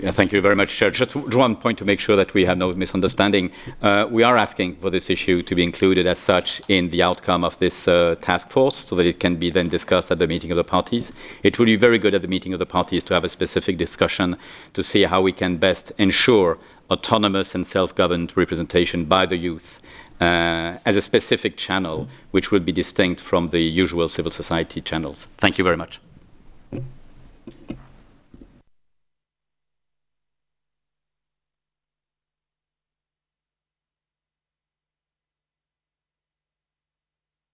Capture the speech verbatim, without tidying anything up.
Yeah, thank you very much, Chair. Just one point to make sure that we have no misunderstanding. Uh, we are asking for this issue to be included as such in the outcome of this uh, task force so that it can be then discussed at the meeting of the parties. It would be very good at the meeting of the parties to have a specific discussion to see how we can best ensure autonomous and self-governed representation by the youth uh, as a specific channel which would be distinct from the usual civil society channels. Thank you very much.